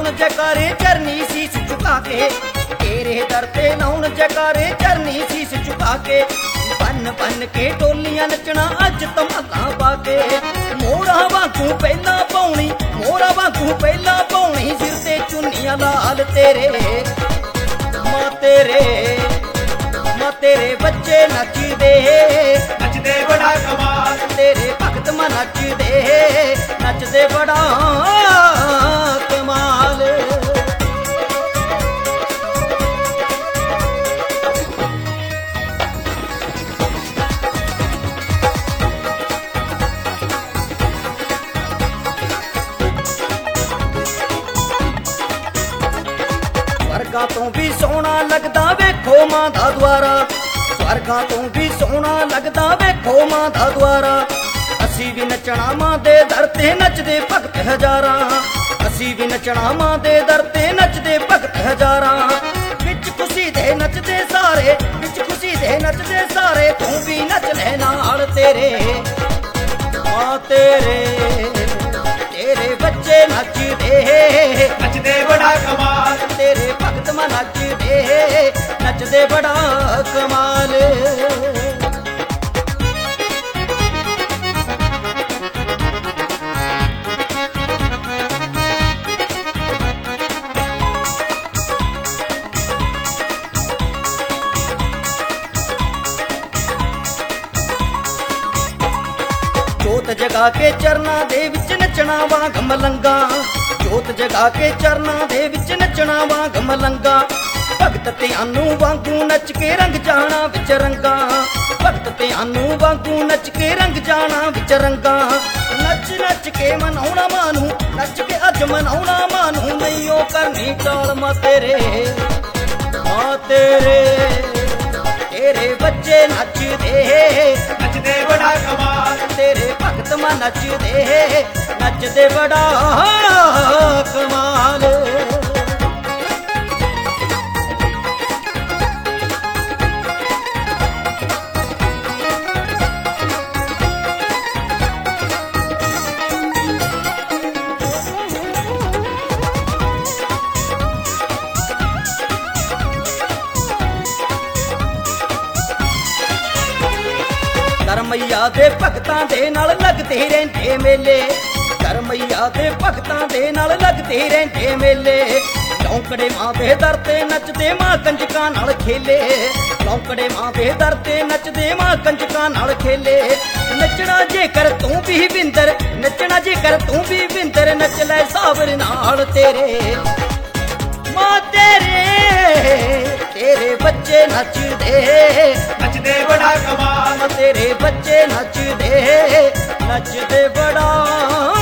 लाउन जयकारे चरनी शीश झुका के, तेरे दर ते लाउन जयकारे चरनी शीश झुका के। बन बन के टोलियां नचना अज धमाला पाके, मोरा वांगू पहला पाउनी, मोरा वांगू पहला पाउनी, सिर ते चुन्नियां लाल तेरे मां तेरे बच्चे नचदे नचदे बड़ा कमाल, तेरे भगत मां नचदे नचदे बड़ा कमाल। स्वर्गां तो भी सोहना लगदा वेखो मां दा द्वारा, स्वर्गां तो भी सोहना लगदा वेखो मां दा द्वारा। असी भी नचना मां दे दर ते नचदे भगत हजारां, असी भी नचना मां दे दर ते नचदे भगत हजारां। विच खुशी दे नचदे सारे, विच खुशी दे नचदे सारे, तू भी नच ले नाल तेरे मां तेरे बच्चे नचदे नचदे बड़ा कमाल, तेरे भगत मां नचदे नचदे बड़ा कमाल। जोत जगा के चरना दे विच नचना वांग मलंगा, जोत जगा के चरना दे विच नचना वांग मलंगा। भगत त्यानू वांगू नच के रंग जाना विच रंगा, भगत त्यानू वांगू नच के रंग जाना विच रंगा। नच नच के मनाउणा मानू, नच के अज मनाउणा मानू, नहीं ओ करनी टाल मां तेरे तेरे बच्चे नचदे नचदे बड़ा कमाल, तेरे भगत मां नचदे बड़ा कमाल। करमैया दे भगतां दे नाल लगदे रहिंदे मेले, करमैया दे भगतां दे नाल लगदे रहिंदे मेले। लौंकड़े मां दे दर ते नचदे मां कंजकां नाल खेले, लौंकड़े मां दे दर ते नचदे मां कंजकां नाल खेले। नचना जेकर तू भी विंदर, नचना जेकर तू भी विंदर, नच लै साबर नाल तेरे मां तेरे बच्चे नचदे नचदे बड़ा कमाल, तेरे बच्चे नचदे नचदे बड़ा